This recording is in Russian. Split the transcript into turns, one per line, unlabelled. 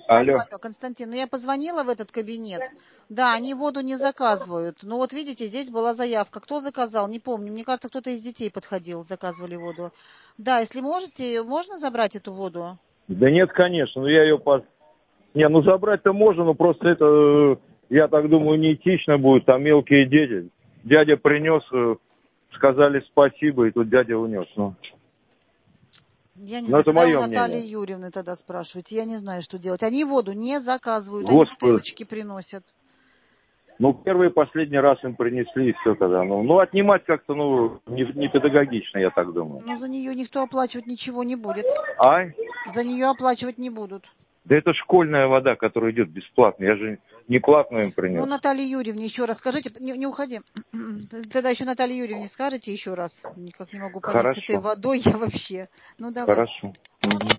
Алло.
Константин, ну я позвонила в этот кабинет. Да, они воду не заказывают. Ну вот видите, здесь была заявка. Кто заказал? Не помню. Мне кажется, кто-то из детей подходил, заказывали воду. Да, если можете, можно забрать эту воду?
Да нет, конечно, я ее... Не, забрать-то можно, но просто это, я так думаю, неэтично будет. Там мелкие дети. Дядя принес, сказали спасибо, и тут дядя унес.
Я не
Но
знаю,
это
тогда у
мое
Натальи
мнение.
Юрьевны тогда спрашивайте. Я не знаю, что делать. Они воду не заказывают, они
Господи.
бутылочки приносят.
Первый и последний раз им принесли, и все тогда. Отнимать как-то, не педагогично, я так думаю.
Но за нее никто оплачивать ничего не будет.
Ай?
За нее оплачивать не будут.
Да это школьная вода, которая идет бесплатно. Я же не платную им принес.
Наталье Юрьевне еще раз скажите, не уходи. Тогда еще Наталье Юрьевне скажете еще раз. Никак не могу понять с этой
Хорошо.
водой я вообще. Ну, давайте.
Хорошо. Угу.